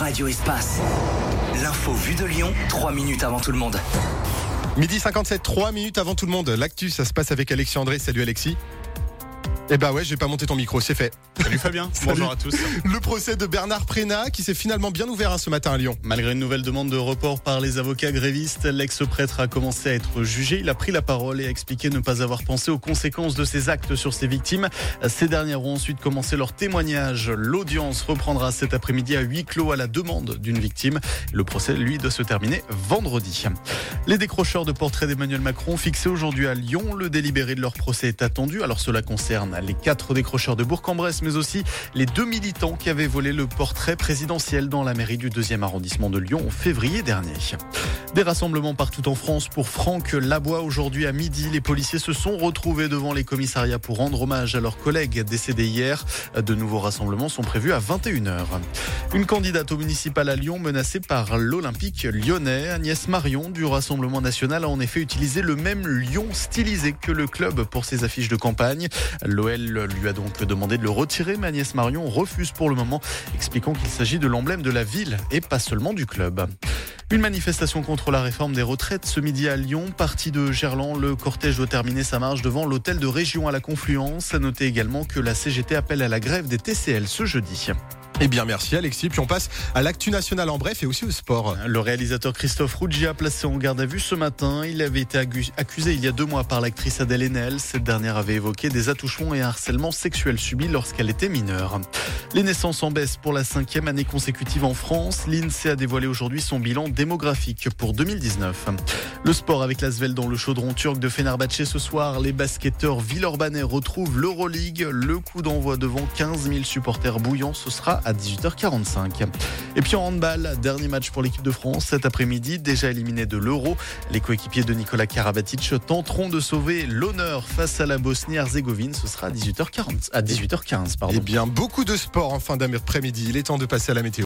Radio Espace. L'info vue de Lyon, 3 minutes avant tout le monde. 12h57, 3 minutes avant tout le monde. L'actu, ça se passe avec Alexis André. Salut Alexis. Eh bah ouais, j'ai pas monté ton micro, c'est fait. Salut Fabien, bonjour à tous. Le procès de Bernard Prénat qui s'est finalement bien ouvert ce matin à Lyon. Malgré une nouvelle demande de report par les avocats grévistes, l'ex-prêtre a commencé à être jugé. Il a pris la parole et a expliqué ne pas avoir pensé aux conséquences de ses actes sur ses victimes. Ces dernières ont ensuite commencé leur témoignage. L'audience reprendra cet après-midi à huis clos à la demande d'une victime. Le procès, lui, doit se terminer vendredi. Les décrocheurs de portraits d'Emmanuel Macron fixés aujourd'hui à Lyon. Le délibéré de leur procès est attendu. Alors cela concerne les 4 décrocheurs de Bourg-en-Bresse, mais aussi les 2 militants qui avaient volé le portrait présidentiel dans la mairie du 2e arrondissement de Lyon en février dernier. Des rassemblements partout en France pour Franck Labois. Aujourd'hui à midi, les policiers se sont retrouvés devant les commissariats pour rendre hommage à leurs collègues décédés hier. De nouveaux rassemblements sont prévus à 21h. Une candidate au municipal à Lyon menacée par l'Olympique lyonnais. Agnès Marion du Rassemblement national a en effet utilisé le même lion stylisé que le club pour ses affiches de campagne. L'OL lui a donc demandé de le retirer, mais Agnès Marion refuse pour le moment, expliquant qu'il s'agit de l'emblème de la ville et pas seulement du club. Une manifestation contre la réforme des retraites ce midi à Lyon. Parti de Gerland, le cortège doit terminer sa marche devant l'hôtel de région à la Confluence. À noter également que la CGT appelle à la grève des TCL ce jeudi. Eh bien merci Alexis, puis on passe à l'actu nationale en bref et aussi au sport. Le réalisateur Christophe Ruggia placé en garde à vue ce matin. Il avait été accusé il y a 2 mois par l'actrice Adèle Haenel. Cette dernière avait évoqué des attouchements et un harcèlement sexuel subis lorsqu'elle était mineure. Les naissances en baisse pour la 5e année consécutive en France. L'INSEE a dévoilé aujourd'hui son bilan démographique pour 2019. Le sport avec l'Asvel dans le chaudron turc de Fenerbahçe ce soir. Les basketteurs villeurbanais retrouvent l'Euroleague. Le coup d'envoi devant 15 000 supporters bouillants, ce sera à 18h45. Et puis en handball, dernier match pour l'équipe de France cet après-midi, déjà éliminé de l'Euro. Les coéquipiers de Nikola Karabatic tenteront de sauver l'honneur face à la Bosnie-Herzégovine. Ce sera à 18h15. Eh bien beaucoup de sport en fin d'après-midi. Il est temps de passer à la météo.